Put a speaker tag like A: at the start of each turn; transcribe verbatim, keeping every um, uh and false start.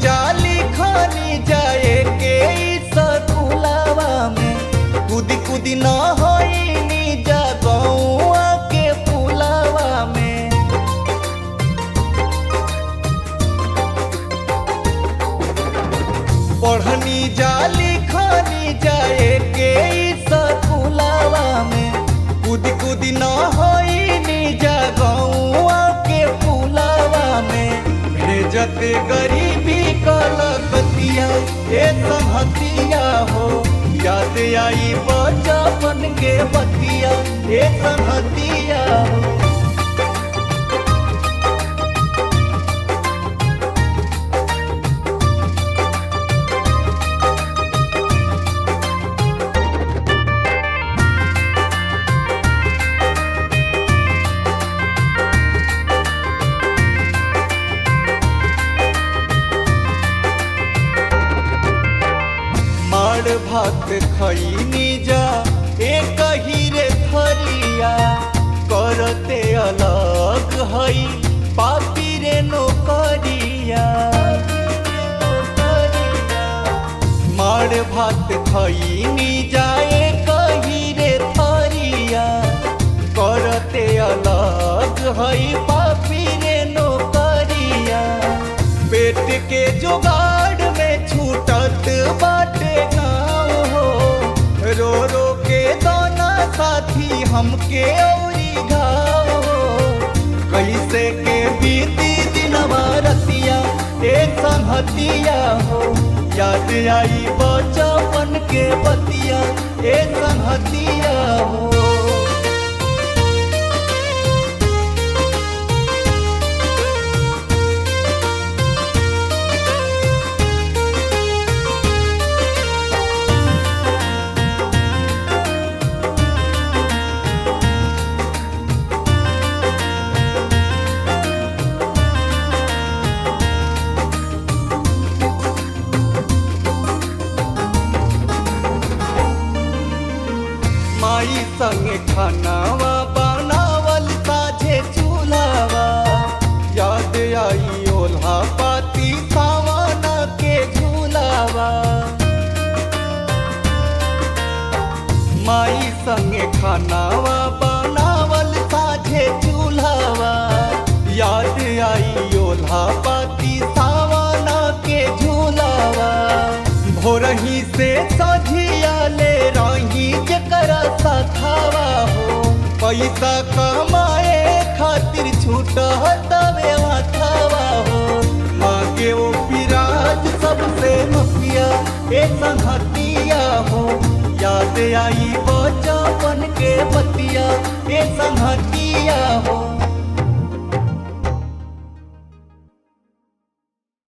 A: जाली खानी जाए के सकुलावा में कूदी कूदी न होइनी जा गौआ के पुलावा में। पढ़नी जाली खानी जाए के सकुलावा में कूदी कूदी न होइनी जा गौआ के पुलावा में। भेजते गरीबी कलकतिया ए संहतिया हो याद आई बचपन के बतिया ए संहतिया हो। माड़ भात खैनी जा एक हीरे थरिया करते अलग हई पापी रे नौकरिया। माड़ भात खैनी जा एक हीरे थरिया करते अलग हई पापी रे नौकरिया। पेट के जुगाड़ में छूटत बाटे रो रो के दोना साथी हमके औरी घाव हो। कैसे के बीती दिनवा रतिया ए संहतिया हो याद आई बचपन के बतिया ए संहतिया हो। माई संगे खानावा बनावल साझे चूल्हावा याद आई ओल्हा पाती सावाना के झूलावा। माई संगे खानावा बनावल साझे चूल्हावा याद आई ओल्हा पाती सावाना के झूलावा। भोरही से सझिया ले रही जकरा साथावा हो पैसा कमाए खातिर छूटा तवे हाथावा हो। मांगे वो पिराज सबसे मफिया ए संहतिया हो याद आई बचपन के बतिया ए संहतिया हो।